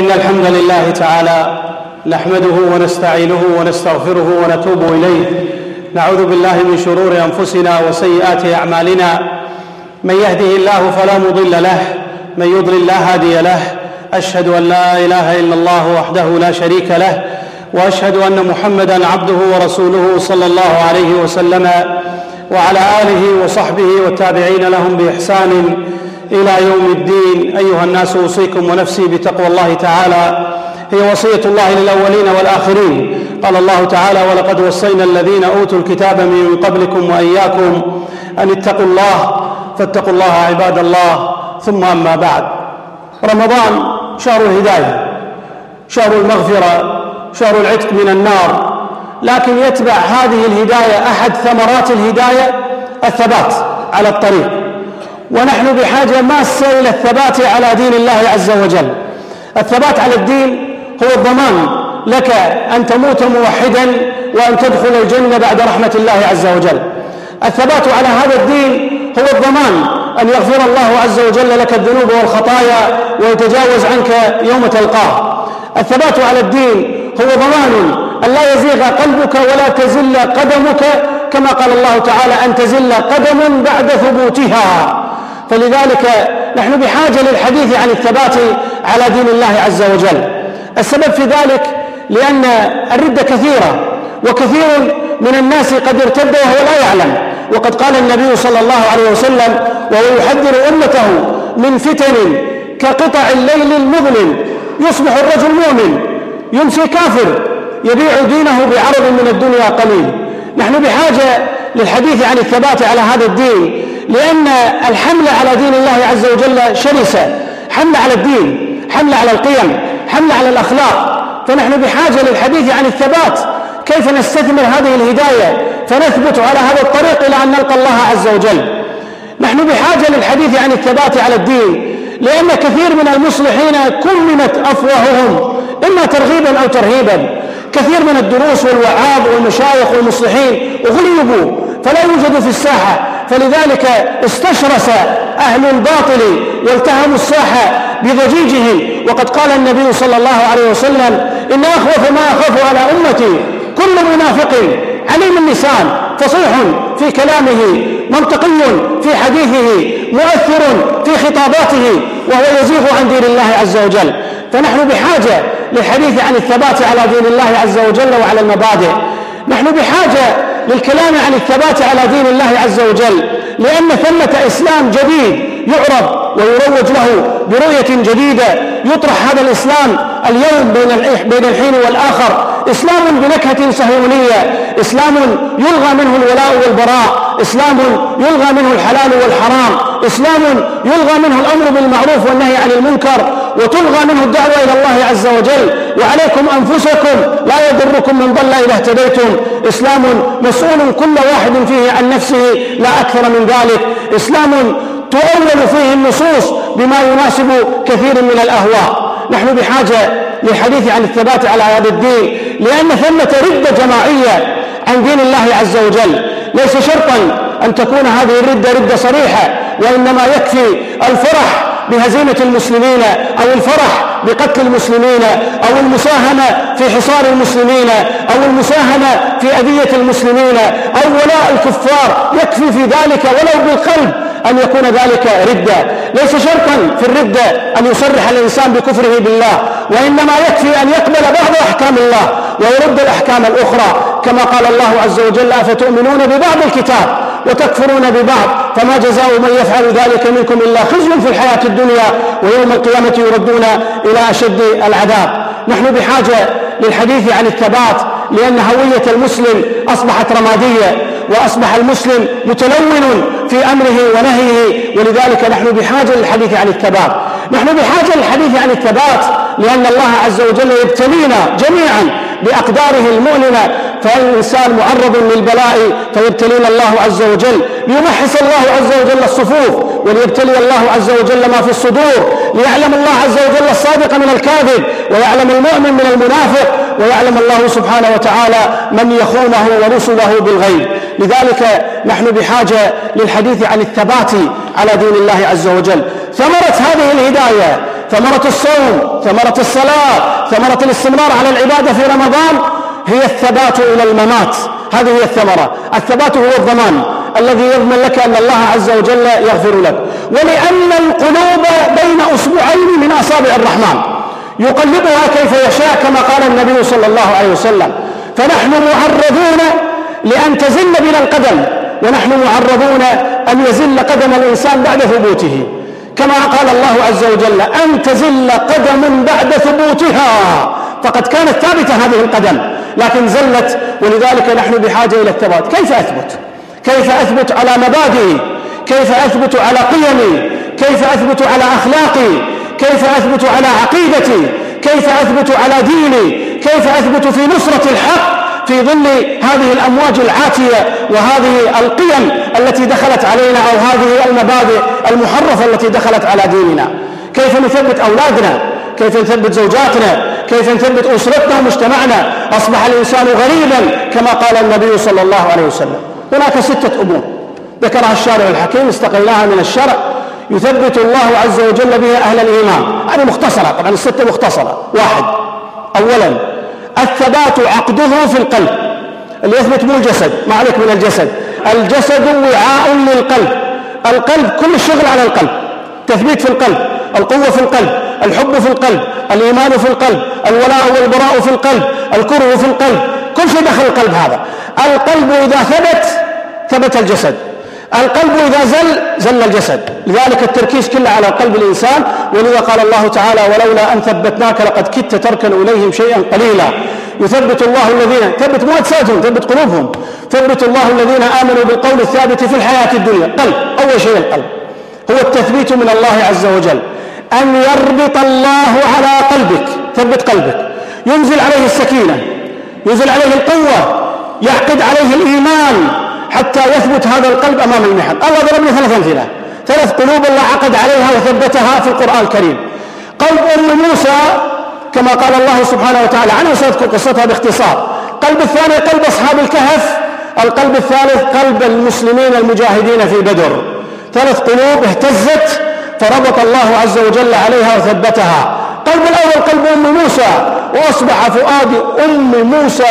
إن الحمد لله تعالى نحمده ونستعينه ونستغفره ونتوب إليه. نعوذ بالله من شرور أنفسنا وسيئات أعمالنا، من يهده الله فلا مضل له، من يضلل لا هادي له. أشهد أن لا إله إلا الله وحده لا شريك له، وأشهد أن محمدًا عبده ورسوله صلى الله عليه وسلم وعلى آله وصحبه والتابعين لهم بإحسان إلى يوم الدين. أيها الناس، أوصيكم ونفسي بتقوى الله تعالى، هي وصية الله للأولين والآخرين. قال الله تعالى: ولقد وصينا الذين أوتوا الكتاب من قبلكم وإياكم أن اتقوا الله، فاتقوا الله عباد الله. ثم أما بعد، رمضان شهر الهداية، شهر المغفرة، شهر العتق من النار، لكن يتبع هذه الهداية أحد ثمرات الهداية الثبات على الطريق، ونحن بحاجة ماسة إلى الثبات على دين الله عز وجل. الثبات على الدين هو الضمان لك أن تموت موحدا وأن تدخل الجنة بعد رحمة الله عز وجل. الثبات على هذا الدين هو الضمان أن يغفر الله عز وجل لك الذنوب والخطايا ويتجاوز عنك يوم تلقاه. الثبات على الدين هو ضمان أن لا يزيغ قلبك ولا تزل قدمك، كما قال الله تعالى: أن تزل قدم بعد ثبوتها. فلذلك نحن بحاجة للحديث عن الثبات على دين الله عز وجل. السبب في ذلك لأن الردة كثيرة، وكثير من الناس قد ارتد وهو لا يعلم. وقد قال النبي صلى الله عليه وسلم وهو يحذر أمته من فتن كقطع الليل المظلم: يصبح الرجل مؤمن يمسي كافر، يبيع دينه بعرض من الدنيا قليل. نحن بحاجة للحديث عن الثبات على هذا الدين، لأن الحملة على دين الله عز وجل شرسة، حملة على الدين، حملة على القيم، حملة على الأخلاق. فنحن بحاجة للحديث عن الثبات، كيف نستثمر هذه الهداية فنثبت على هذا الطريق إلى أن نلقى الله عز وجل. نحن بحاجة للحديث عن الثبات على الدين، لأن كثير من المصلحين كممت أفواههم إما ترغيبا أو ترهيبا. كثير من الدروس والوعاظ والمشايخ والمصلحين غلبوا فلا يوجد في الساحة، فلذلك استشرس أهل الباطل والتهموا الساحة بضجيجهم. وقد قال النبي صلى الله عليه وسلم: إن أخوف ما أخاف على أمتي كل منافق عليم اللسان، فصيح في كلامه، منطقي في حديثه، مؤثر في خطاباته، وهو يزيغ عن دين الله عز وجل. فنحن بحاجة للحديث عن الثبات على دين الله عز وجل وعلى المبادئ. نحن بحاجة للكلام عن الثبات على دين الله عز وجل، لأن ثمة إسلام جديد يعرض ويروج له برؤية جديدة. يطرح هذا الإسلام اليوم بين الحين والآخر، إسلام بنكهة صهيونية، إسلام يلغى منه الولاء والبراء، إسلام يلغى منه الحلال والحرام، إسلام يلغى منه الأمر بالمعروف والنهي عن المنكر، وتلغى منه الدعوة إلى الله عز وجل. وعليكم أنفسكم لا يضركم من ضل إذا اهتديتم. إسلام مسؤول كل واحد فيه عن نفسه لا أكثر من ذلك. إسلام تؤول فيه النصوص بما يناسب كثير من الأهواء. نحن بحاجة للحديث عن الثبات على هذا الدين، لأن ثمة ردة جماعية عن دين الله عز وجل. ليس شرطا أن تكون هذه الردة ردة صريحة، وإنما يكفي الفرح بهزيمة المسلمين، أو الفرح بقتل المسلمين، أو المساهمة في حصار المسلمين، أو المساهمة في أذية المسلمين، أو ولاء الكفار. يكفي في ذلك ولو بالقلب أن يكون ذلك ردة. ليس شرطا في الردة أن يصرح الإنسان بكفره بالله، وإنما يكفي أن يقبل بعض أحكام الله ويرد الأحكام الأخرى، كما قال الله عز وجل: أفتؤمنون ببعض الكتاب وتكفرون ببعض، فما جزاء من يفعل ذلك منكم إلا خزي في الحياة الدنيا ويوم القيامة يردون إلى أشد العذاب. نحن بحاجة للحديث عن الثبات، لأن هوية المسلم أصبحت رمادية، وأصبح المسلم متلون في أمره ونهيه، ولذلك نحن بحاجة للحديث عن الثبات. نحن بحاجة للحديث عن الثبات لأن الله عز وجل يبتلينا جميعا بأقداره المؤلمة، فالإنسان معرض للبلاء فيبتلينا الله عز وجل، ليمحص الله عز وجل الصفوف، وليبتلي الله عز وجل ما في الصدور، ليعلم الله عز وجل الصادق من الكاذب، ويعلم المؤمن من المنافق، ويعلم الله سبحانه وتعالى من يخونه ورسله بالغيب. لذلك نحن بحاجة للحديث عن الثبات على دين الله عز وجل. ثمرة هذه الهداية، ثمرة الصوم، ثمرة الصلاة، ثمرة الاستمرار على العبادة في رمضان هي الثبات إلى الممات. هذه هي الثمرة. الثبات هو الضمان الذي يضمن لك أن الله عز وجل يغفر لك. ولأن القلوب بين أصبعين من أصابع الرحمن يقلبها كيف يشاء كما قال النبي صلى الله عليه وسلم. فنحن معرضون لأن تزل بنا القدم، ونحن معرضون أن يزل قدم الإنسان بعد ثبوته، كما قال الله عز وجل أن تزل قدم بعد ثبوتها، فقد كانت ثابتة هذه القدم لكن زلت، ولذلك نحن بحاجة إلى الثبات. كيف أثبت؟ كيف أثبت على مبادئي؟ كيف أثبت على قيمي؟ كيف أثبت على أخلاقي؟ كيف أثبت على عقيدتي؟ كيف أثبت على ديني؟ كيف أثبت في نصرة الحق في ظل هذه الأمواج العاتية وهذه القيم التي دخلت علينا، أو هذه المبادئ المحرفة التي دخلت على ديننا؟ كيف نثبت أولادنا؟ كيف نثبت زوجاتنا؟ كيف نثبت أسرتنا ومجتمعنا؟ أصبح الإنسان غريبا كما قال النبي صلى الله عليه وسلم. هناك 6 أمور ذكرها الشارع الحكيم استقلناها من الشرع يثبت الله عز وجل بها أهل الإيمان. هذه مختصرة، طبعا 6 مختصرة. 1، أولا الثبات عقده في القلب، اللي يثبت مو الجسد، ما عليك من الجسد. الجسد وعاء للقلب، القلب كل الشغل على القلب، تثبيت في القلب، القوة في القلب، الحب في القلب، الإيمان في القلب، الولاء والبراء في القلب، الكره في القلب، كل شيء دخل القلب. هذا القلب إذا ثبت الجسد، القلب إذا زل الجسد. لذلك التركيز كله على قلب الإنسان، ولذا قال الله تعالى ولولا أن ثبتناك لقد كدت تركن إليهم شيئا قليلا. يثبت الله الذين، ثبت مو أجسادهم، ثبت قلوبهم. ثبت الله الذين آمنوا بالقول الثابت في الحياة الدنيا. قلب، أول شيء القلب هو التثبيت من الله عز وجل، أن يربط الله على قلبك، ثبت قلبك، ينزل عليه السكينة، ينزل عليه القوة، يعقد عليه الإيمان حتى يثبت هذا القلب أمام المحن. الله ضربنا 3 أمثلة، 3 قلوب الله عقد عليها وثبتها في القرآن الكريم. قلب أم موسى كما قال الله سبحانه وتعالى عنها، سأذكر قصتها باختصار. قلب الثاني قلب أصحاب الكهف. القلب الثالث قلب المسلمين المجاهدين في بدر. 3 قلوب اهتزت فربط الله عز وجل عليها وثبتها. قلب الأول قلب أم موسى، وأصبح فؤاد أم موسى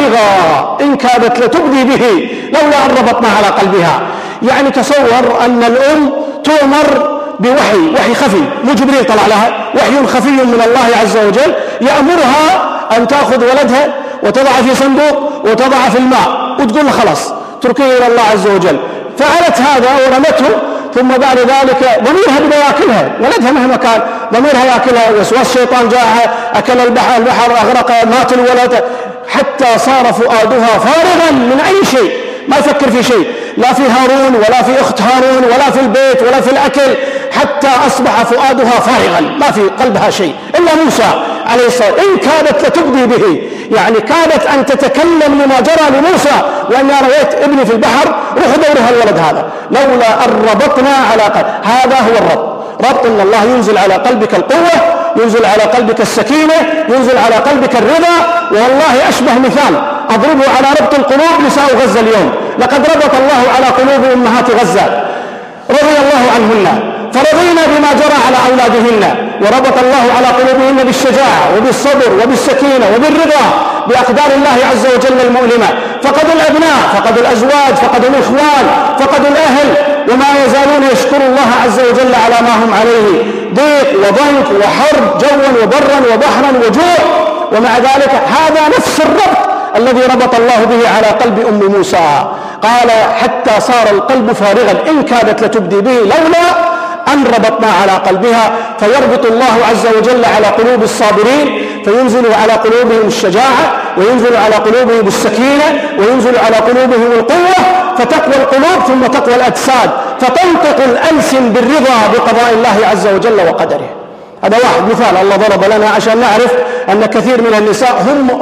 فارغا إن كادت لتبدي به لولا أن ربطنا على قلبها. يعني تصور أن الأم تؤمر بوحي خفي، مو جبريل طلع لها، وحي خفي من الله عز وجل يأمرها أن تأخذ ولدها وتضع في صندوق وتضع في الماء وتقول له خلاص تركيه إلى الله عز وجل. فعلت هذا ورمته، ثم بعد ذلك ضميرها بدأ يأكلها، ولدها مهما كان ضميرها يأكلها، وسواس الشيطان جاءها أكل البحر أغرق، مات الولد، حتى صار فؤادها فارغا من أي شيء، ما يفكر في شيء، لا في هارون ولا في أخت هارون ولا في البيت ولا في الأكل، حتى أصبح فؤادها فارغا ما في قلبها شيء إلا موسى عليه الصلاة والسلام. إن كادت لتبدي به، يعني كادت أن تتكلم لما جرى لموسى، وأن رأيت ابني في البحر روح دورها الولد هذا، لولا أن ربطنا على قلب. هذا هو الربط، ربط أن الله ينزل على قلبك القوة، ينزل على قلبك السكينة، ينزل على قلبك الرضا. والله أشبه مثال أضربه على ربط القلوب نساء غزة اليوم. لقد ربط الله على قلوب أمهات غزة رضي الله عنهن، فرضينا بما جرى على أولادهن، وربط الله على قلوبهن بالشجاعة وبالصبر وبالسكينة وبالرضا بأقدار الله عز وجل المؤلمة. فقدوا الأبناء، فقدوا الأزواج، فقدوا الإخوان، فقدوا الأهل، وما يزالون يشكروا الله عز وجل على ما هم عليه، ضيق وضنك وحرب جوا وبرا وبحرا وجوع، ومع ذلك هذا نفس الربط الذي ربط الله به على قلب أم موسى. قال حتى صار القلب فارغا إن كادت لتبدي به لولا أن ربطنا على قلبها. فيربط الله عز وجل على قلوب الصابرين، فينزل على قلوبهم الشجاعة، وينزل على قلوبهم السكينة، وينزل على قلوبهم القوة، فتقوى القلوب ثم تقوى الأجساد، فتنطق الألسن بالرضا بقضاء الله عز وجل وقدره. هذا واحد مثال الله ضرب لنا عشان نعرف أن كثير من النساء هم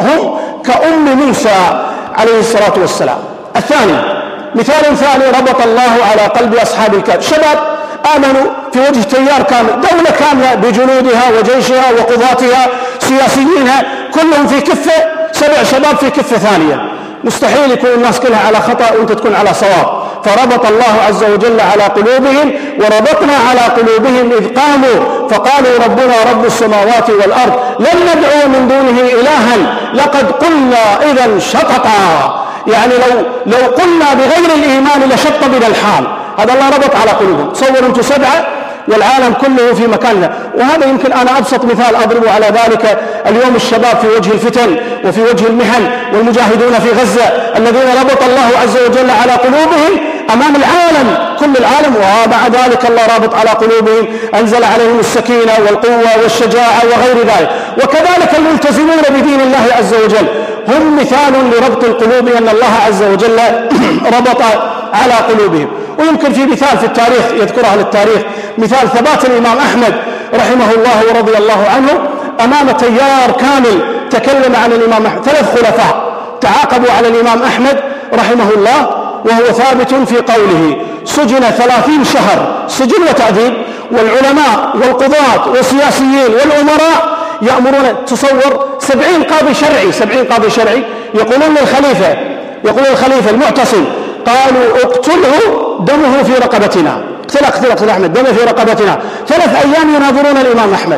كأم موسى عليه الصلاة والسلام. الثاني مثال ثاني، ربط الله على قلب أصحاب الكهف، شباب آمنوا في وجه تيار كامل، دولة كاملة بجنودها وجيشها وقضاتها سياسيينها كلهم في كفة، 7 شباب في كفة ثانية. مستحيل يكون الناس كلها على خطأ وانت تكون على صواب، فربط الله عز وجل على قلوبهم، وربطنا على قلوبهم إذ قاموا فقالوا ربنا رب السماوات والأرض لن ندعو من دونه إلها لقد قلنا إذا شططا. يعني لو قلنا بغير الإيمان لشط بنا الحال. هذا الله ربط على قلوبهم. تصوروا أنتم 7 والعالم كله في مكاننا. وهذا يمكن أنا أبسط مثال أضرب على ذلك. اليوم الشباب في وجه الفتن وفي وجه المحن، والمجاهدون في غزة الذين ربط الله عز وجل على قلوبهم أمام العالم، كل العالم، ومع ذلك الله رابط على قلوبهم، أنزل عليهم السكينة والقوة والشجاعة وغير ذلك. وكذلك الملتزمون بدين الله عز وجل هم مثال لربط القلوب، أن الله عز وجل ربط على قلوبهم. ويمكن في مثال في التاريخ يذكر أهل التاريخ، مثال ثبات الإمام أحمد رحمه الله ورضي الله عنه أمام تيار كامل تكلم عن الإمام أحمد. 3 خلفاء تعاقبوا على الإمام أحمد رحمه الله وهو ثابت في قوله. سجن 30 شهر سجن وتعذيب، والعلماء والقضاة والسياسيين والأمراء يأمرون. تصور 70 قاضي شرعي يقولون الخليفة المعتصم، قالوا اقتله دمه في رقبتنا، اقتل أحمد دمه في رقبتنا. 3 أيام يناظرون الإمام أحمد،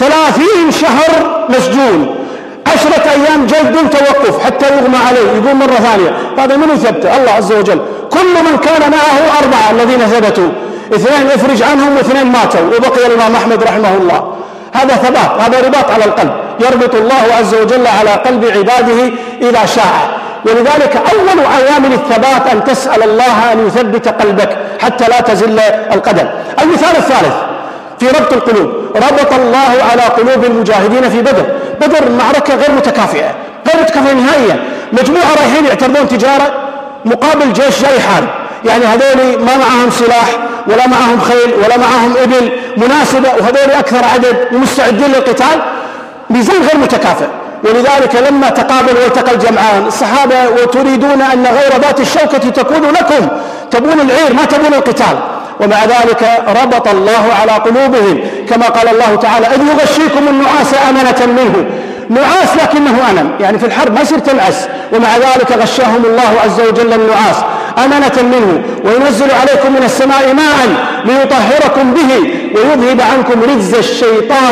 30 شهر مسجون، 10 أيام جلد دون توقف حتى يغمى عليه يقول مرة ثانية. هذا من ثبته؟ الله عز وجل. كل من كان معه 4 الذين ثبتوا، 2 افرج عنهم و2 ماتوا، وبقي الإمام أحمد رحمه الله. هذا ثبات، هذا رباط على القلب، يربط الله عز وجل على قلب عباده إذا شاء. ولذلك أول عوامل الثبات أن تسأل الله أن يثبت قلبك حتى لا تزل القدم. المثال الثالث في ربط القلوب، ربط الله على قلوب المجاهدين في بدر. معركة غير متكافئة نهائيا. مجموعة رايحين يعترضون تجارة مقابل جيش جاي يحارب، يعني هذول ما معهم سلاح ولا معهم خيل ولا معهم إبل مناسبة، وهذول أكثر عدد ومستعدين للقتال. ميزان غير متكافئ. ولذلك لما تقابلوا والتقى الجمعان الصحابة وتريدون أن غير ذات الشوكة تكون لكم، تبون العير ما تبون القتال، ومع ذلك ربط الله على قلوبهم كما قال الله تعالى إذ يغشيكم النعاس أمنة منه. نعاس لكنه أمن، يعني في الحرب ما يصير تنعس، ومع ذلك غشاهم الله عز وجل النعاس أمنة منه، وينزل عليكم من السماء ماء ليطهركم به ويذهب عنكم رجز الشيطان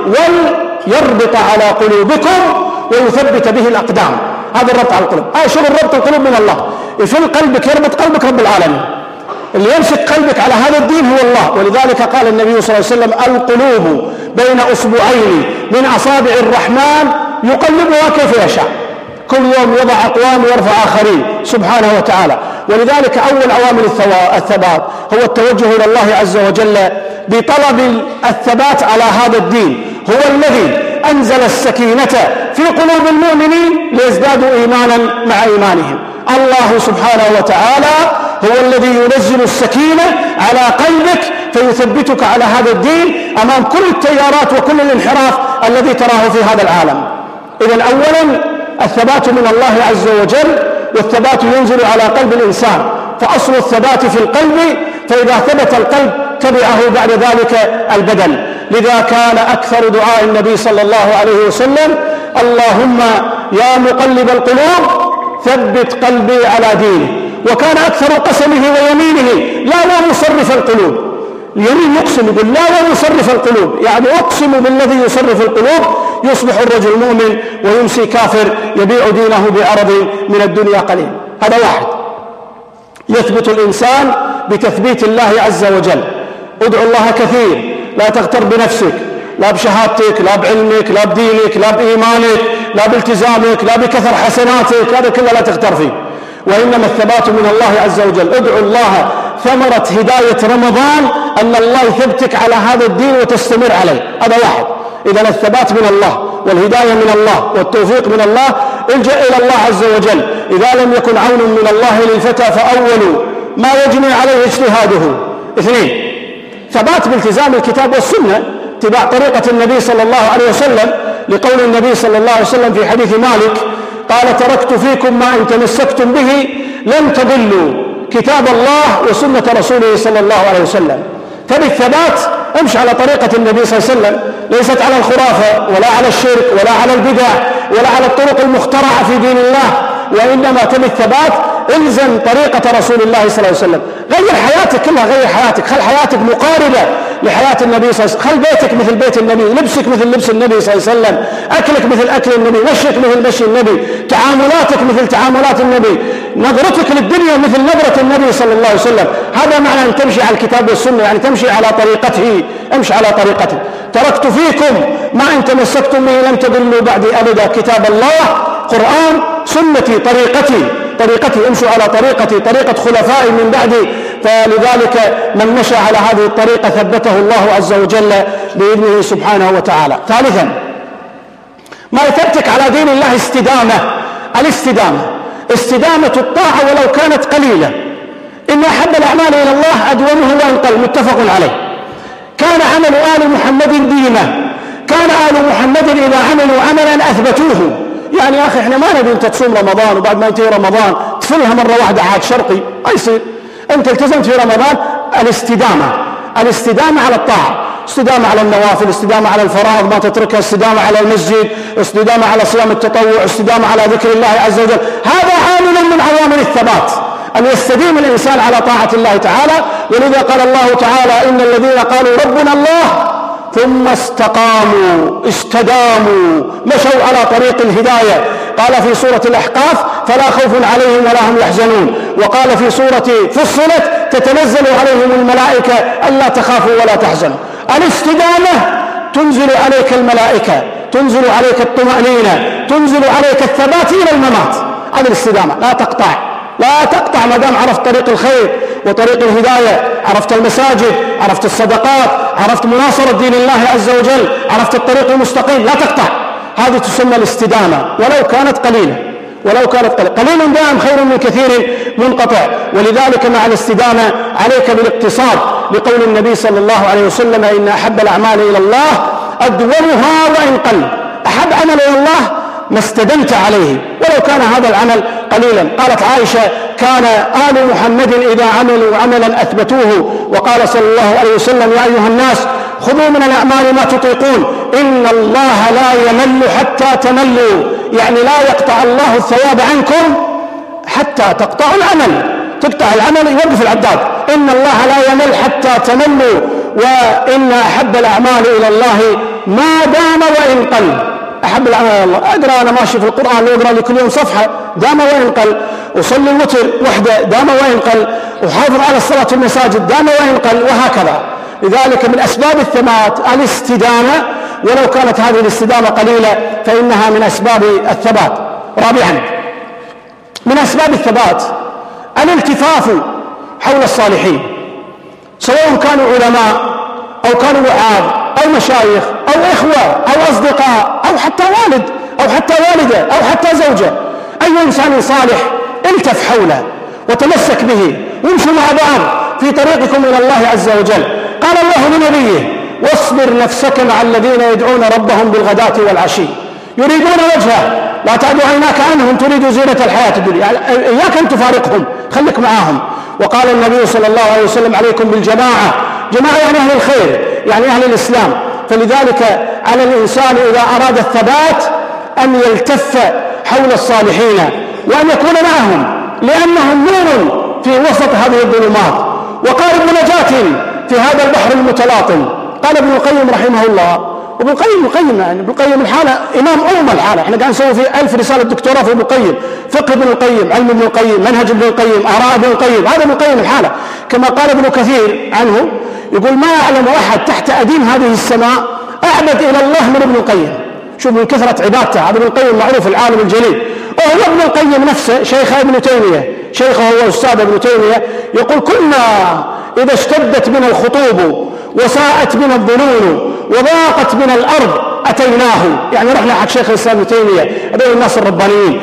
ويربط على قلوبكم ويثبت به الأقدام. هذا الربط على القلوب. شغل ربط القلوب من الله. يفل قلبك، يربط قلبك رب العالمين. اللي يمسك قلبك على هذا الدين هو الله. ولذلك قال النبي صلى الله عليه وسلم القلوب بين أصبعين من أصابع الرحمن يقلبها كيف يشاء، كل يوم يضع أقوام ويرفع آخرين سبحانه وتعالى. ولذلك أول عوامل الثبات هو التوجه إلى الله عز وجل بطلب الثبات على هذا الدين. هو الذي أنزل السكينة في قلوب المؤمنين ليزدادوا إيمانا مع إيمانهم. الله سبحانه وتعالى هو الذي ينزل السكينة على قلبك فيثبتك على هذا الدين أمام كل التيارات وكل الانحراف الذي تراه في هذا العالم. إذن أولا الثبات من الله عز وجل، والثبات ينزل على قلب الإنسان، فأصل الثبات في القلب، فإذا ثبت القلب تبعه بعد ذلك البدن. لذا كان أكثر دعاء النبي صلى الله عليه وسلم اللهم يا مقلب القلوب ثبت قلبي على دينه. وكان أكثر قسمه ويمينه لا ومصرف القلوب. اليمين يقسم يقول لا ومصرف القلوب، يعني أقسم بالذي يصرف القلوب. يصبح الرجل مؤمن ويمسي كافر يبيع دينه بعرض من الدنيا قليل. هذا واحد. يثبت الإنسان بتثبيت الله عز وجل. ادعو الله كثير، لا تغتر بنفسك، لا بشهادتك، لا بعلمك، لا بدينك، لا بإيمانك، لا بالتزامك، لا بكثر حسناتك، هذا كله لا تغتر فيه. وإنما الثبات من الله عز وجل. ادعو الله ثمرة هداية رمضان أن الله يثبتك على هذا الدين وتستمر عليه. هذا واحد. إذن الثبات من الله والهداية من الله والتوفيق من الله. الجأ إلى الله عز وجل. إذا لم يكن عون من الله للفتى فأول ما يجني عليه اجتهاده. 2 ثبات بالتزام الكتاب والسنة، اتباع طريقة النبي صلى الله عليه وسلم، لقول النبي صلى الله عليه وسلم في حديث مالك قال تركت فيكم ما إن تمسكتم به لن تضلوا كتاب الله وسنة رسوله صلى الله عليه وسلم. فبالثبات امشي على طريقة النبي صلى الله عليه وسلم، ليست على الخرافة ولا على الشرك ولا على البدع ولا على الطرق المخترعة في دين الله، وإنما تبي الثبات الزم طريقة رسول الله صلى الله عليه وسلم. غير حياتك كلها، غير حياتك، خل حياتك مقاربة لحياة النبي صلى الله عليه وسلم. خل بيتك مثل بيت النبي، لبسك مثل لبس النبي صلى الله عليه وسلم، أكلك مثل أكل النبي، مشيك مثل مشي النبي، تعاملاتك مثل تعاملات النبي، نظرتك للدنيا مثل نظرة النبي صلى الله عليه وسلم. هذا معنى أن تمشي على الكتاب والسنة، يعني تمشي على طريقته، امشي على طريقته. تركت فيكم ما إن تمسكتم به لن تضلوا بعدي أبدا، كتاب الله، قرآن، سنتي، طريقتي، امشوا على طريقتي، طريقة خلفائي من بعدي. فلذلك من مشى على هذه الطريقة ثبته الله عز وجل بإذنه سبحانه وتعالى. ثالثا، ما يثبتك على دين الله استدامة الطاعة ولو كانت قليلة. إن أحب الأعمال إلى الله أدومه وإن قل، متفق عليه. كان عمل آل محمد ديما، كان آل محمد إذا عملوا عملا أثبتوه. يعني يا أخي إحنا ما نبي أنت تصوم رمضان وبعد ما ينتهي رمضان تفلها مرة واحدة عاد شرقي، ما يصير. أنت التزمت في رمضان الاستدامة على الطاعة، استدامة على النوافل، استدامة على الفرائض ما تتركها، استدامة على المسجد، استدامة على صيام التطوع، استدامة على ذكر الله عز وجل. هذا عامل من عوامل الثبات، أن يستديم الإنسان على طاعة الله تعالى. ولذا قال الله تعالى: إن الذين قالوا ربنا الله ثم استداموا مشوا على طريق الهداية. قال في سورة الأحقاف: فلا خوف عليهم ولا هم يحزنون. وقال في سورة فصلت: تتنزل عليهم الملائكة ألا تخافوا ولا تحزنوا. الاستدامة تنزل عليك الملائكة، تنزل عليك الطمأنينة، تنزل عليك الثبات إلى الممات. هذه الاستدامة، لا تقطع ما دام عرفت طريق الخير وطريق الهداية، عرفت المساجد، عرفت الصدقات، عرفت مناصرة دين الله عز وجل، عرفت الطريق المستقيم، لا تقطع. هذه تسمى الاستدامة ولو كانت قليلة. قليل دائم خير من كثير منقطع. ولذلك مع الاستدامة عليك بالاقتصاد، لقول النبي صلى الله عليه وسلم: إن أحب الأعمال إلى الله أدومها وإن قل. أحب عمل إلى الله ما استدمت عليه ولو كان هذا العمل قليلا. قالت عائشة: كان آل محمد إذا عملوا عملا أثبتوه. وقال صلى الله عليه وسلم: يا أيها الناس خذوا من الأعمال ما تطيقون، إن الله لا يمل حتى تملوا. يعني لا يقطع الله الثواب عنكم حتى تقطعوا العمل. تقطع العمل يوقف العداد. إن الله لا يمل حتى تملوا، وإن أحب الأعمال إلى الله ما دام وإن قل. أحب العمل إلى الله، أقرأ أنا ماشي في القرآن، أقرأ لي كل يوم صفحة، دام وإن قل. أصلي الوتر وحده، دام وإن قل. أحافظ على الصلاة في المساجد، دام وإن قل، وهكذا. لذلك من أسباب الثبات الاستدامة، ولو كانت هذه الاستدامة قليلة فإنها من أسباب الثبات. رابعا، من أسباب الثبات الالتفاف حول الصالحين، سواء كانوا علماء أو كانوا وعاظ أو مشايخ أو إخوة أو أصدقاء أو حتى والد أو حتى والدة أو حتى زوجة. أي إنسان صالح التف حوله وتمسك به، وامشوا مع بعض في طريقكم إلى الله عز وجل. قال الله لنبيه: واصبر نفسك مع الذين يدعون ربهم بالغداة والعشي يريدون وجهه لا تعد عيناك عنهم تريد زينة الحياة الدنيا. يعني إياك أن تفارقهم، خليك معاهم. وقال النبي صلى الله عليه وسلم: عليكم بالجماعة. جماعة يعني أهل الخير، يعني أهل الإسلام. فلذلك على الإنسان إذا أراد الثبات أن يلتف حول الصالحين وأن يكون معهم، لأنهم نور في وسط هذه الظلمات وقارب نجاة في هذا البحر المتلاطم. قال ابن القيم رحمه الله، وابن القيم يعني ابن القيم الحالة إمام الحالة. احنا قاعد نسوي في 1000 رسالة دكتوراه في ابن القيم، فقه ابن القيم، علم ابن القيم، منهج ابن القيم، آراء ابن القيم. هذا ابن القيم الحالة. كما قال ابن كثير عنه، يقول: ما أعلم أحد تحت أديم هذه السماء أعبد إلى الله من ابن القيم. شوف من كثرة عبادته، هذا ابن القيم معروف العالم الجليل. وهو ابن القيم نفسه شيخه ابن تيمية، شيخه هو أستاذ ابن تيمية، يقول: كنا إذا اشتدت بنا الخطوب وساءت بنا الظنون وضاقت بنا الأرض أتيناه. يعني رحنا حق شيخ الإسلام ابن تيمية، هذول الناس الربانيين.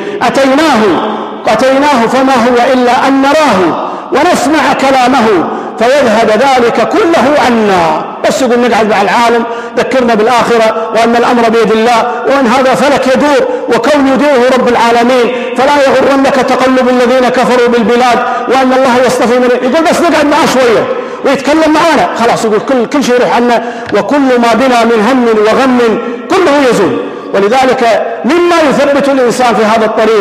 أتيناه فما هو إلا أن نراه ونسمع كلامه فيذهب ذلك كله عنا. بس يقول نقعد مع العالم، ذكرنا بالآخرة وأن الأمر بيد الله، وأن هذا فلك يدور وكون يدوره رب العالمين، فلا يغرنك تقلب الذين كفروا بالبلاد وأن الله يصطفي من. يقول بس نقعد معه شوية ويتكلم معنا خلاص، يقول كل شيء يروح عنا، وكل ما بنا من هم وغم كله يزول. ولذلك مما يثبت الإنسان في هذا الطريق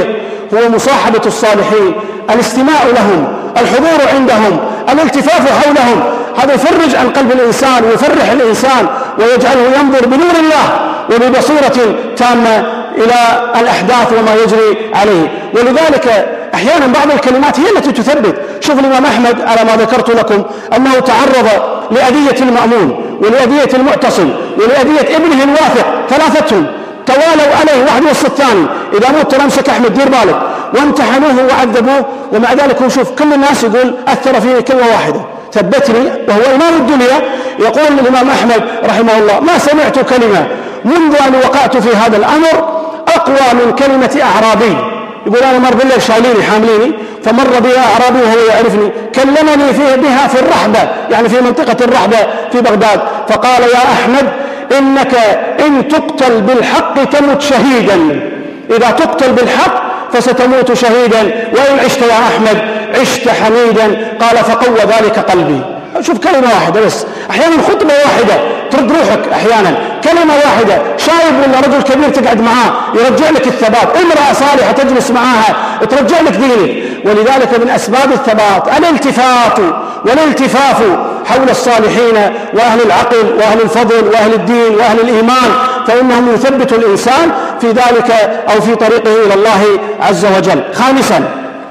هو مصاحبة الصالحين، الاستماع لهم، الحضور عندهم، الالتفاف حولهم. هذا يفرج عن قلب الإنسان ويفرح الإنسان ويجعله ينظر بنور الله وببصيرة تامة إلى الأحداث وما يجري عليه. ولذلك أحيانا بعض الكلمات هي التي تثبت. شوف الإمام أحمد على ما ذكرت لكم أنه تعرض لأذية المأمون ولأذية المعتصم ولأذية ابنه الواثق، ثلاثتهم توالوا عليه واحد وسط الثاني، إذا مت تمسك أحمد دير بالك، وامتحنوه وعذبوه، ومع ذلك شوف كل الناس يقول أثر فيه كلمة واحدة ثبتني، وهو إمام الدنيا. يقول الإمام أحمد رحمه الله: ما سمعت كلمة منذ أن وقعت في هذا الأمر أقوى من كلمة أعرابي. يقول أنا مر بالله شايليني حامليني، فمر بي أعرابي وهو يعرفني، كلمني بها في الرحبة، يعني في منطقة الرحبة في بغداد، فقال: يا أحمد إنك إن تقتل بالحق تمت شهيدا، إذا تقتل بالحق فستموت شهيدا، وإن عشت يا أحمد عشت حميدا. قال: فقوى ذلك قلبي. شوف كلمة واحدة بس، أحيانا خطبة واحدة ترد روحك، أحيانا كلمة واحدة، شايب ولا رجل كبير تقعد معاه يرجع لك الثبات، امرأة صالحة تجلس معاها ترجع لك دينك. ولذلك من أسباب الثبات الالتفات والالتفاف حول الصالحين وأهل العقل وأهل الفضل وأهل الدين وأهل الإيمان، فإنهم يثبت الإنسان في ذلك أو في طريقه إلى الله عز وجل. خامسا،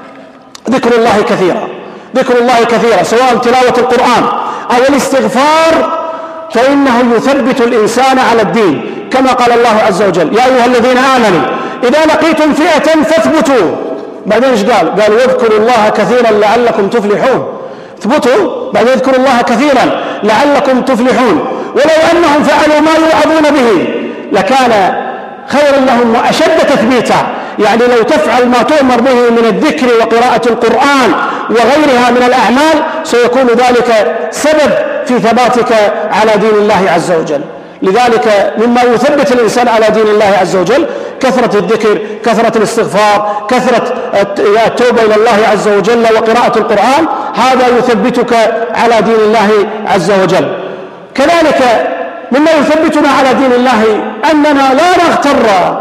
ذكر الله كثيرا، ذكر الله كثيرا، سواء تلاوة القرآن أو الاستغفار، فإنه يثبت الإنسان على الدين، كما قال الله عز وجل: يا أيها الذين آمنوا إذا لقيتم فئة فاثبتوا. بعدين ايش قال؟ قال: واذكروا الله كثيرا لعلكم تفلحون. اثبتوا، بعدين اذكروا الله كثيرا لعلكم تفلحون. ولو أنهم فعلوا ما يوعظون به لكان خيرا لهم وأشد تثبيتا. يعني لو تفعل ما تؤمر به من الذكر وقراءة القرآن وغيرها من الأعمال سيكون ذلك سبب في ثباتك على دين الله عز وجل. لذلك مما يثبت الإنسان على دين الله عز وجل كثرة الذكر، كثرة الاستغفار، كثرة التوبة إلى الله عز وجل وقراءة القرآن، هذا يثبتك على دين الله عز وجل. كذلك مما يثبتنا على دين الله أننا لا نغتر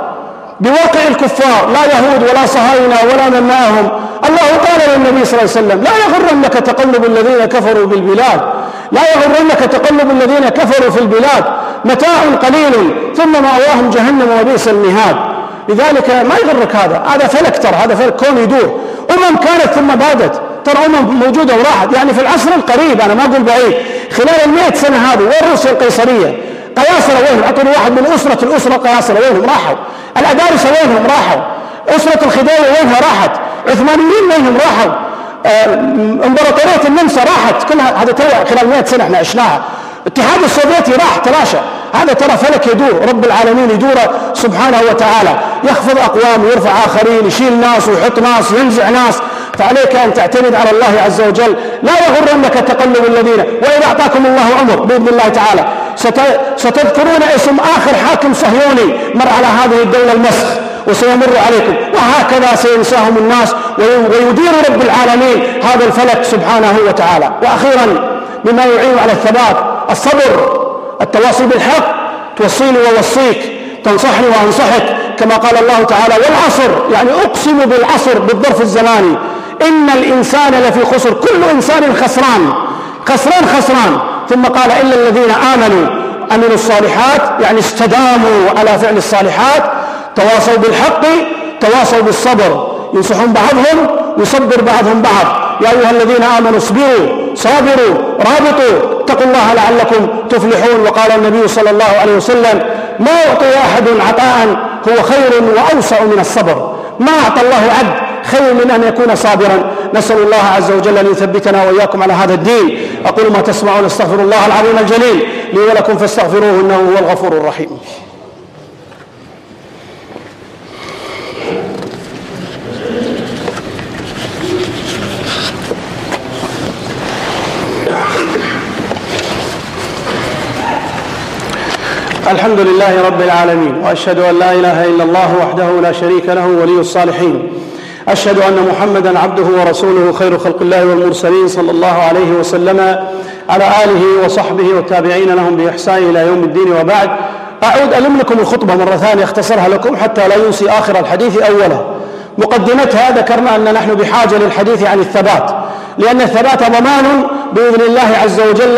بواقع الكفار، لا يهود ولا صهاينة ولا من معهم. الله قال للنبي صلى الله عليه وسلم: لا يغرنك تقلب الذين كفروا بالبلاد، لا يغرنك تقلب الذين كفروا في البلاد، متاع قليل ثم مأواهم جهنم وبئس المهاد. لذلك ما يغرك هذا فلك، ترى هذا فلك كون يدور. كانت ثم بادت، ترى موجودة وراحت، يعني في العصر القريب، أنا ما أقول بعيد، خلال 100 سنة هذه. وين روسيا القيصرية؟ قياصرة وينهم؟ أعطوني واحد من الأسرة قياصرة وينهم؟ راحوا. الأدارسة وينهم؟ راحوا. أسرة الخديوي وينها؟ راحت. عثمانيين وينهم؟ راحوا. امبراطورية النمسا راحت. كلها هذا ترى خلال 100 سنة احنا عشناها. الاتحاد السوفيتي راح تلاشى. هذا ترى فلك يدور، رب العالمين يدور سبحانه وتعالى، يخفض أقوام ويرفع آخرين، يشيل ناس ويحط ناس وينزع ناس. فعليك أن تعتمد على الله عز وجل. لا يغرنك تقلب الذين، وإذا أعطاكم الله عمر بإذن الله تعالى ستذكرون اسم آخر حاكم صهيوني مر على هذه الدولة المسخ وسيمر عليكم، وهكذا سينساهم الناس ويدير رب العالمين هذا الفلك سبحانه وتعالى. وأخيرا مما يعين على الثبات الصبر، التواصي بالحق. توصيني ووصيك، تنصحني وأنصحك، كما قال الله تعالى: والعصر، يعني أقسم بالعصر بالظرف الزماني، إن الإنسان لفي خسر، كل إنسان خسران خسران خسران. ثم قال: إلا الذين آمنوا الصالحات، يعني استداموا على فعل الصالحات، تواصوا بالحق تواصوا بالصبر، ينصحون بعضهم ويصبر بعضهم بعض. يا أيها الذين آمنوا اصبروا صابروا رابطوا اتقوا الله لعلكم تفلحون. وقال النبي صلى الله عليه وسلم: ما أعطي أحد عطاء هو خير وأوسع من الصبر. ما أعطى الله عبد خير من أن يكون صابرا. نسأل الله عز وجل أن يثبتنا وإياكم على هذا الدين. أقول ما تسمعون، استغفر الله العظيم الجليل لي ولكم فاستغفروه إنه هو الغفور الرحيم. الحمد لله رب العالمين، وأشهد أن لا إله إلا الله وحده لا شريك له ولي الصالحين. أشهد أن محمدا عبده ورسوله خير خلق الله والمرسلين صلى الله عليه وسلم، على آله وصحبه والتابعين لهم بإحسان إلى يوم الدين. وبعد، أعود ألم لكم الخطبة مرة ثانية أختصرها لكم حتى لا ينسي آخر الحديث أوله. مقدمتها ذكرنا أن نحن بحاجة للحديث عن الثبات، لأن الثبات ضمان بإذن الله عز وجل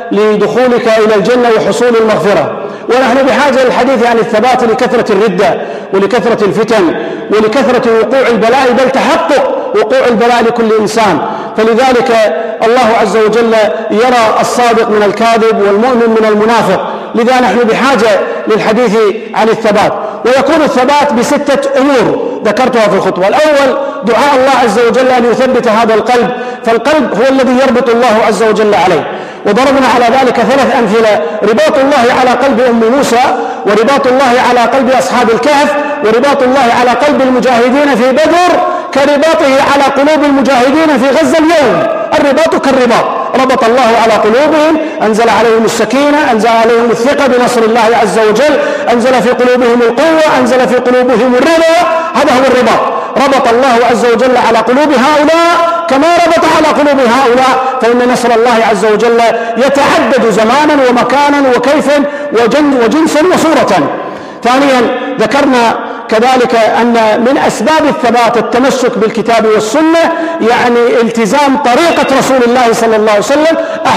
لدخولك إلى الجنة وحصول المغفرة، ونحن بحاجة للحديث عن الثبات لكثرة الردة ولكثرة الفتن ولكثرة وقوع البلاء، بل تحقق وقوع البلاء لكل إنسان. فلذلك الله عز وجل يرى الصادق من الكاذب والمؤمن من المنافق، لذا نحن بحاجة للحديث عن الثبات. ويكون الثبات بستة أمور ذكرتها في الخطوة. الأول دعاء الله عز وجل أن يثبت هذا القلب، فالقلب هو الذي يربط الله عز وجل عليه، وضربنا على ذلك 3 أمثلة: رباط الله على قلب أم موسى، ورباط الله على قلب أصحاب الكهف، ورباط الله على قلب المجاهدين في بدر كرباطه على قلوب المجاهدين في غزة اليوم. الرباط كالرباط، ربط الله على قلوبهم، أنزل عليهم السكينة، أنزل عليهم الثقة بنصر الله عز وجل، أنزل في قلوبهم القوة، أنزل في قلوبهم الرضا. هذا هو الرباط. ربط الله عز وجل على قلوب هؤلاء كما ربط على قلوب هؤلاء، فإن نصر الله عز وجل يتعدد زمانا ومكانا وكيفا وجنسا وصورة. ثانيا ذكرنا كذلك أن من أسباب الثبات التمسك بالكتاب والسنة، يعني التزام طريقة رسول الله صلى الله عليه وسلم.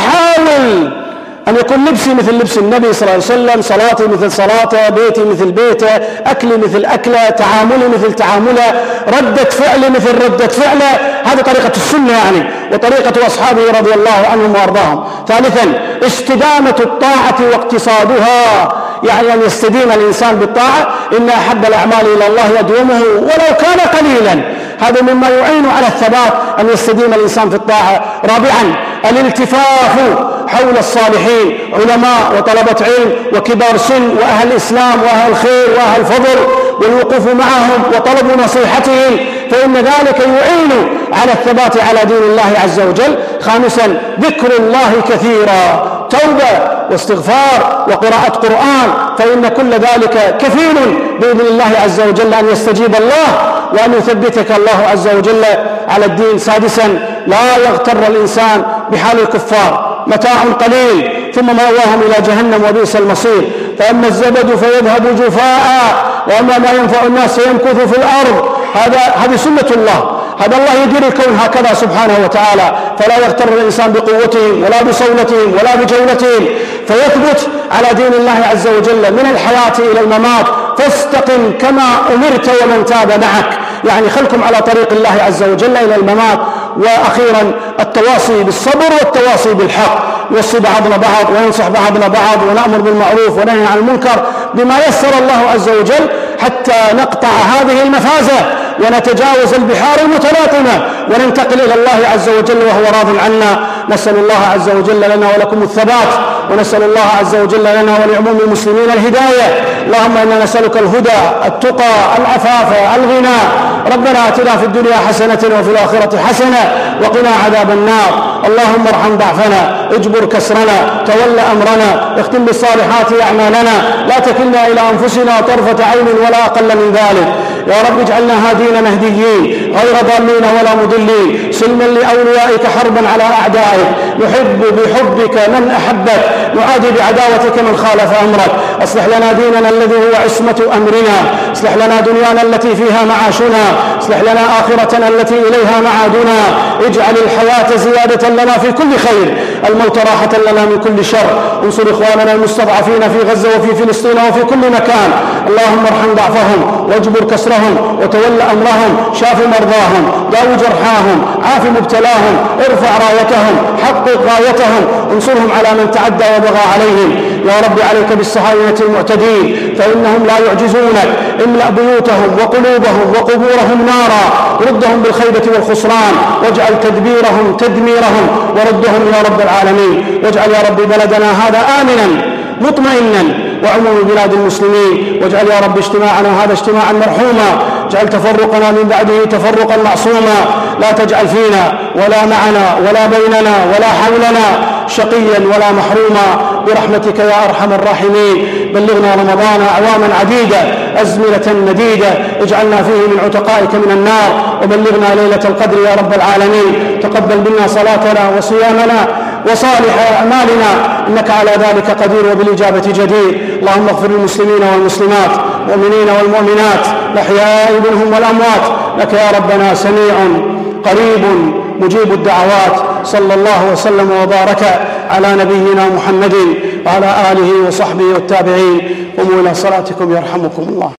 أحاول أن يكون لبسي مثل لبس النبي صلى الله عليه وسلم، صلاتي مثل صلاته، بيتي مثل بيته، أكلي مثل أكله، تعاملي مثل تعامله، ردة فعلي مثل ردة فعله. هذه طريقة السنة يعني، وطريقة أصحابه رضي الله عنهم وأرضاهم. ثالثا استدامة الطاعة واقتصادها، يعني أن يستديم الإنسان بالطاعة. إن أحب الأعمال إلى الله يدومه ولو كان قليلا. هذا مما يعين على الثبات، أن يستديم الإنسان في الطاعة. رابعا الالتفاف حول الصالحين، علماء وطلبة علم وكبار سن وأهل الإسلام وأهل الخير وأهل الفضل، والوقوف معهم وطلب نصيحتهم، فإن ذلك يعين على الثبات على دين الله عز وجل. خامسا ذكر الله كثيرا، توبة واستغفار وقراءة قرآن، فإن كل ذلك كفيل بإذن الله عز وجل أن يستجيب الله وأن يثبتك الله عز وجل على الدين. سادسا لا يغتر الإنسان بحال الكفار، متاع قليل ثم مأواهم إلى جهنم وبئس المصير. فأما الزبد فيذهب جفاء، وأما ما ينفع الناس فيمكث في الأرض. هذه سنة الله، هذا الله يدير الكون هكذا سبحانه وتعالى. فلا يغتر الإنسان بقوتهم ولا بصولتهم ولا بجولتهم، فيثبت على دين الله عز وجل من الحياة إلى الممات. فاستقم كما أمرت ومن تاب معك، يعني خلكم على طريق الله عز وجل إلى الممات. وأخيرا التواصي بالصبر والتواصي بالحق، نوصي بعضنا بعض وننصح بعضنا بعض ونأمر بالمعروف وننهي عن المنكر بما يسر الله عز وجل، حتى نقطع هذه المفازة ونتجاوز البحار المتلاطمة وننتقل إلى الله عز وجل وهو راض عنا. نسأل الله عز وجل لنا ولكم الثبات، ونسأل الله عز وجل لنا ولعموم المسلمين الهداية. اللهم إنا نسألك الهدى، التقى، العفاف، الغنى. ربنا آتنا في الدنيا حسنة وفي الآخرة حسنة وقنا عذاب النار. اللهم ارحم ضعفنا، اجبر كسرنا، تول أمرنا، اختم بالصالحات أعمالنا، لا تكلنا إلى أنفسنا طرفة عين ولا أقل من ذلك. يا رب اجعلنا هادين مهديين غير ضالين ولا مضلين، سلما لأوليائك حربا على أعدائك، نحب بحبك من أحبك، نعادي بعداوتك من خالف أمرك. اصلح لنا ديننا الذي هو عصمة أمرنا، اصلح لنا دنيانا التي فيها معاشنا، اصلح لنا آخرتنا التي إليها معادنا. اجعل الحياة زيادة لنا في كل خير، الموت راحة لنا من كل شر. انصر إخواننا المستضعفين في غزة وفي فلسطين وفي كل مكان. اللهم ارحم ضعفهم واجبر كسرهم وتول أمرهم، شاف مرضاهم، داو جرحاهم، عاف مبتلاهم، ارفع رايتهم، حقق غايتهم، انصرهم على من تعدى وبغى عليهم. يا رب عليك بالصهاينة المعتدين، فإنهم لا يعجزونك. املأ بيوتهم وقلوبهم وقبورهم نارا، ردهم بالخيبة والخسران، واجعل تدبيرهم تدميرهم، وردهم يا رب العالمين. واجعل يا رب بلدنا هذا آمنا مطمئنا وعموم بلاد المسلمين، واجعل يا رب اجتماعنا هذا اجتماعا مرحوما، اجعل تفرقنا من بعده تفرقا معصوما. لا تجعل فينا ولا معنا ولا بيننا ولا حولنا شقيا ولا محروما، برحمتك يا أرحم الراحمين. بلغنا رمضان أعواما عديدة، أزمنة مديدة، اجعلنا فيه من عتقائك من النار، وبلغنا ليلة القدر يا رب العالمين. تقبل منا صلاتنا وصيامنا وصالح أعمالنا، إنك على ذلك قدير وبالإجابة جدير. اللهم اغفر للمسلمين والمسلمات، المؤمنين والمؤمنات، الأحياء منهم والأموات، لك يا ربنا سميع قريب مجيب الدعوات. صلى الله وسلم وبارك على نبينا محمد وعلى آله وصحبه والتابعين. قوموا إلى صلاتكم يرحمكم الله.